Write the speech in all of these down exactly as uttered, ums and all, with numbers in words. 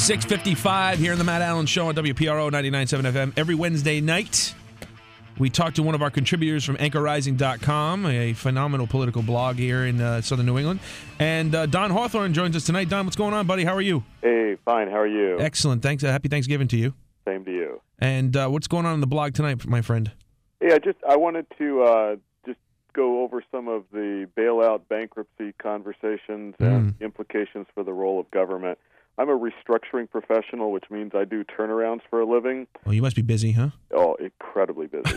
six fifty-five here on the Matt Allen Show on W P R O ninety-nine point seven F M. Every Wednesday night, we talk to one of our contributors from anchor rising dot com, a phenomenal political blog here in uh, southern New England. And uh, Don Hawthorne joins us tonight. Don, what's going on, buddy? How are you? Hey, fine. How are you? Excellent. Thanks. Uh, happy Thanksgiving to you. Same to you. And uh, what's going on in the blog tonight, my friend? Yeah, just I wanted to uh, just go over some of the bailout bankruptcy conversations and mm. implications for the role of government. I'm a restructuring professional, which means I do turnarounds for a living. Oh, you must be busy, huh? Oh, incredibly busy.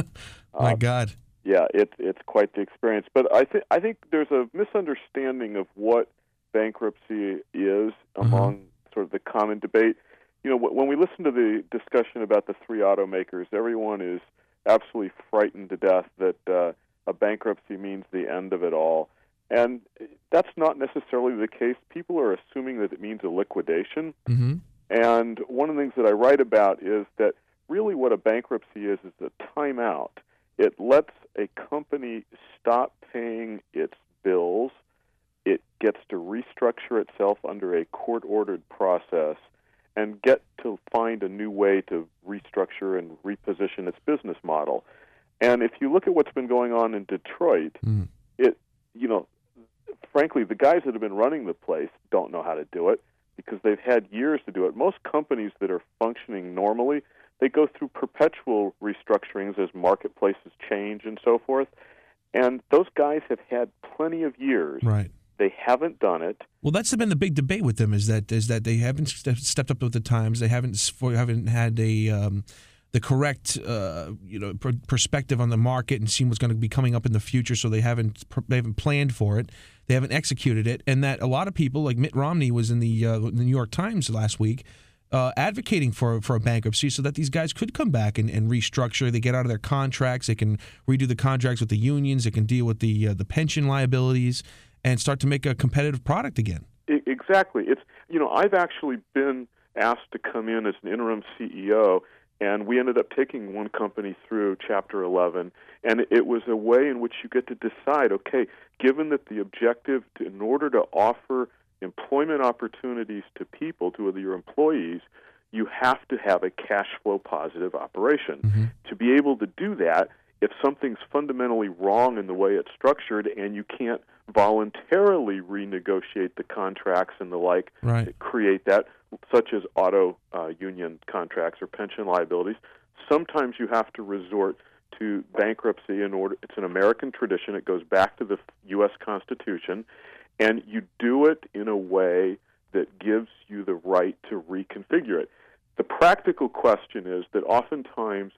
My um, God. Yeah, it's it's quite the experience. But I think I think there's a misunderstanding of what bankruptcy is among uh-huh. sort of the common debate. You know, when we listen to the discussion about the three automakers, everyone is absolutely frightened to death that uh, a bankruptcy means the end of it all. And that's not necessarily the case. People are assuming that it means a liquidation. Mm-hmm. And one of the things that I write about is that really what a bankruptcy is is a timeout. It lets a company stop paying its bills. It gets to restructure itself under a court-ordered process and get to find a new way to restructure and reposition its business model. And if you look at what's been going on in Detroit, mm. it, you know, frankly, the guys that have been running the place don't know how to do it because they've had years to do it. Most companies that are functioning normally, they go through perpetual restructurings as marketplaces change and so forth. And those guys have had plenty of years. Right. They haven't done it. Well, that's been the big debate with them is that is that they haven't stepped up with the times. They haven't haven't had a um, the correct uh, you know per- perspective on the market and seen what's going to be coming up in the future. So they haven't they haven't planned for it. They haven't executed it, and that a lot of people, like Mitt Romney, was in the, uh, the New York Times last week uh, advocating for for a bankruptcy so that these guys could come back and, and restructure. They get out of their contracts. They can redo the contracts with the unions. They can deal with the uh, the pension liabilities and start to make a competitive product again. Exactly. It's you know I've actually been asked to come in as an interim C E O, and we ended up taking one company through Chapter eleven, and it was a way in which you get to decide, okay, given that the objective, to, in order to offer employment opportunities to people, to your employees, you have to have a cash flow positive operation. Mm-hmm. To be able to do that, if something's fundamentally wrong in the way it's structured and you can't voluntarily renegotiate the contracts and the like right. that create that, such as auto uh, union contracts or pension liabilities, sometimes you have to resort to bankruptcy in order. It's an American tradition. It goes back to the U S Constitution, and you do it in a way that gives you the right to reconfigure it. The practical question is that oftentimes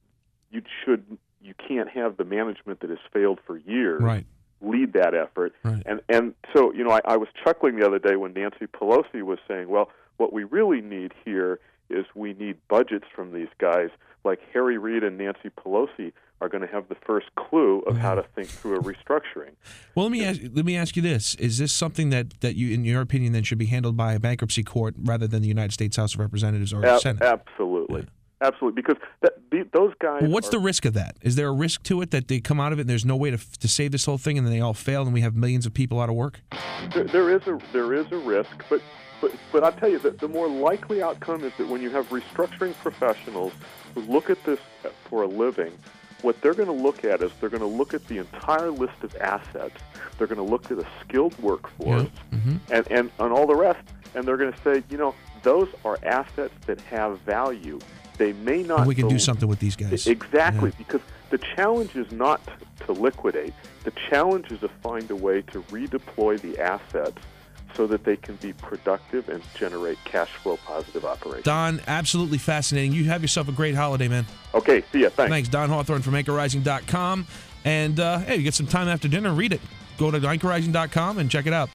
you should you can't have the management that has failed for years right. lead that effort. Right. And and so, you know, I, I was chuckling the other day when Nancy Pelosi was saying, well, what we really need here is we need budgets from these guys. Like Harry Reid and Nancy Pelosi are going to have the first clue of how to think through a restructuring. Well, let me ask, let me ask you this. Is this something that, that you, in your opinion, then should be handled by a bankruptcy court rather than the United States House of Representatives or Ab- Senate? Absolutely. Yeah. Absolutely, because that, the, those guys. Well, what's are, the risk of that? Is there a risk to it that they come out of it and there's no way to to save this whole thing and then they all fail and we have millions of people out of work? There, there is a there is a risk, but but but I'll tell you that the more likely outcome is that when you have restructuring professionals who look at this for a living, what they're going to look at is they're going to look at the entire list of assets. They're going to look at a skilled workforce yeah. mm-hmm. and, and and all the rest, and they're going to say, you know, those are assets that have value. They may not. And we can be, do something with these guys. Exactly, yeah. because the challenge is not to liquidate. The challenge is to find a way to redeploy the assets so that they can be productive and generate cash flow positive operations. Don, absolutely fascinating. You have yourself a great holiday, man. Okay, see ya. Thanks. Thanks. Don Hawthorne from anchor rising dot com. And, uh, hey, you get some time after dinner, read it. Go to anchor rising dot com and check it out.